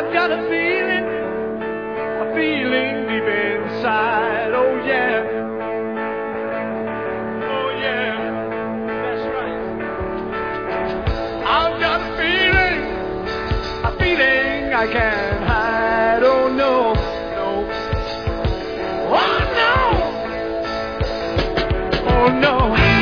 I've got a feeling deep inside. Oh yeah, oh yeah, that's right. I've got a feeling I can't hide. Oh no, no, oh no, oh no.